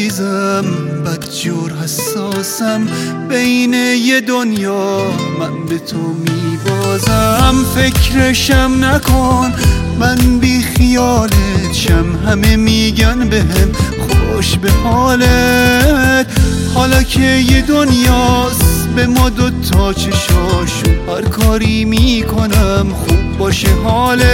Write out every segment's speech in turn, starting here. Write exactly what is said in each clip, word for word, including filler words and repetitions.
عزیزم، بدجور حساسم، بین یه دنیا من به تو میبازم. فکرشم نکن من بی خیالت شم، همه میگن بهم خوش به حالت. حالا که یه دنیاست به ما دوتا چشاشو، هر کاری میکنم خوب باشه حالت.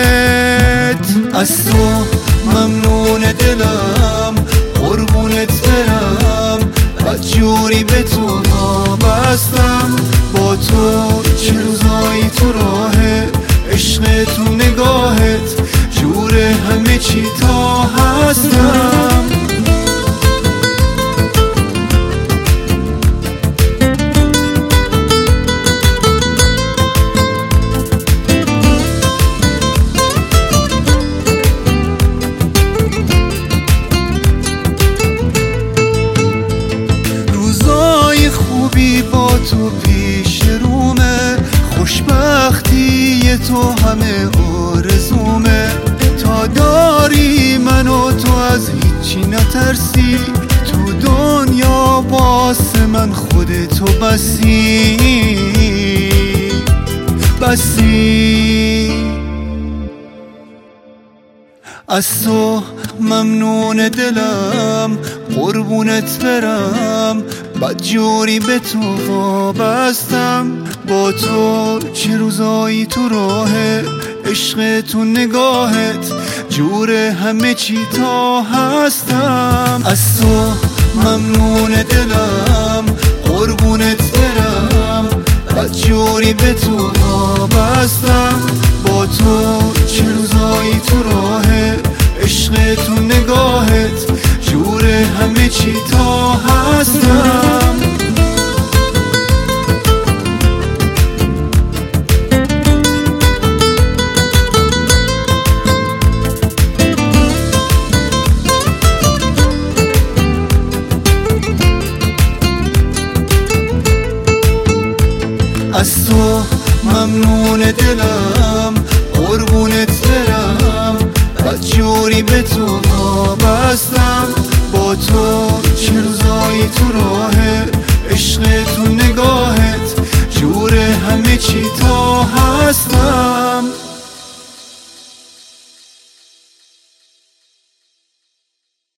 از تو ممنون دلم، قربونت برم، بدجوری به تو وابستم. با تو چه روزایی تو راهه، عشق تو نگاهت، جور همه چی تا هستم. با تو پیش رومه، خوشبختی تو همه آرزومه. تا داری من و تو از هیچی نترسی، تو دنیا واسه من خودتو بسی بسی. از تو ممنون دلم، قربونت برم، بدجوری به تو وابستم. با تو چه روزایی تو راهه، عشق تو نگاهت، جور همه چی تا هستم. از تو ممنون دلم، قربونت برم، بدجوری به تو وابستم. با تو چه روزایی تو راهه، عشق تو نگاهت، جور همه چی تا هستم. از تو ممنون دلم، قربونت برم، بدجوری به تو وابستم. با تو چه روزایی تو راهه، عشق تو نگاهت، جور همه چی تا هستم.